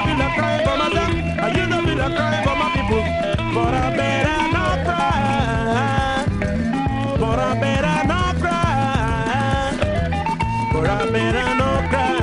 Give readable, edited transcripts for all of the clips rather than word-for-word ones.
feel like crying for myself. I used to feel like crying for my people. But I better not cry. But I better not cry. But I better not cry.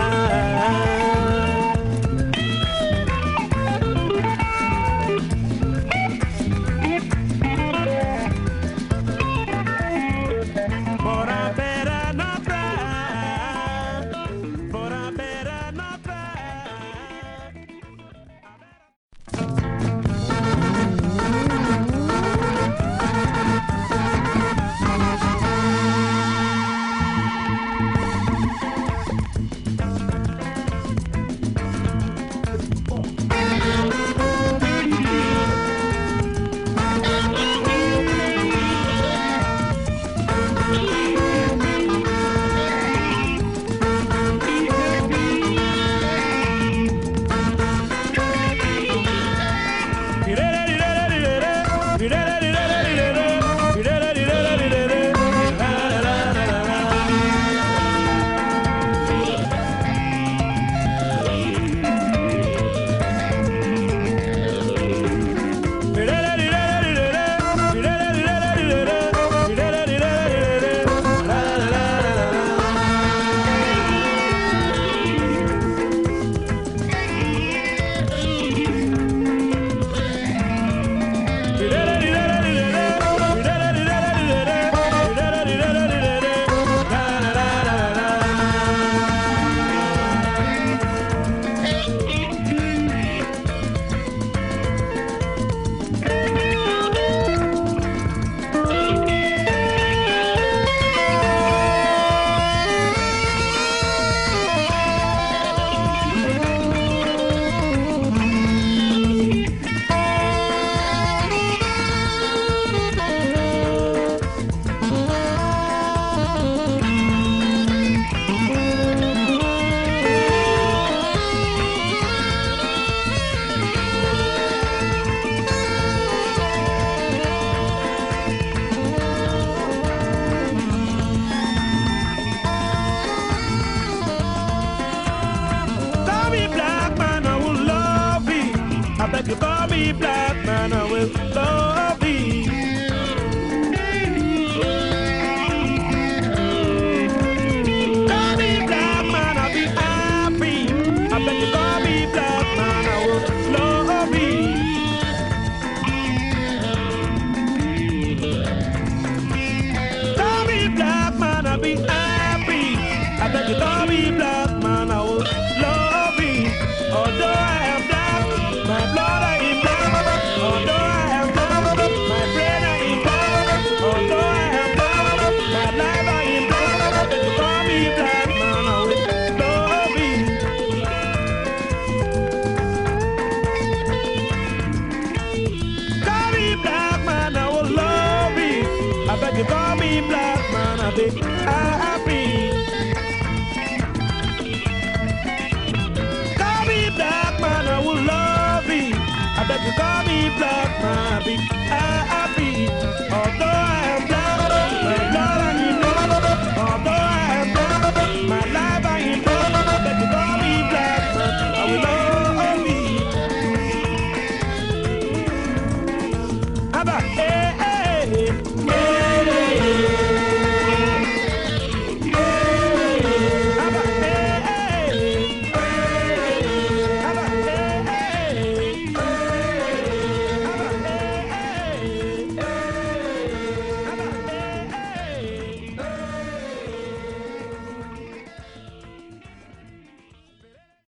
You call me black man, I will love thee. Call me black man, I'll be happy. I bet you call me black man, I will love thee. Call me black man, I'll be happy. I bet you call me black man, I will love thee. Although I am black, my blood I am black. Although I am black, my brain I am black. Although I am black, my life I am black. If you call me black man, I will love you. Call me black man, I will love you. I beg you call me black man, I'll be happy. Call me black man, I will love you. I beg you call me black man, I'll be happy.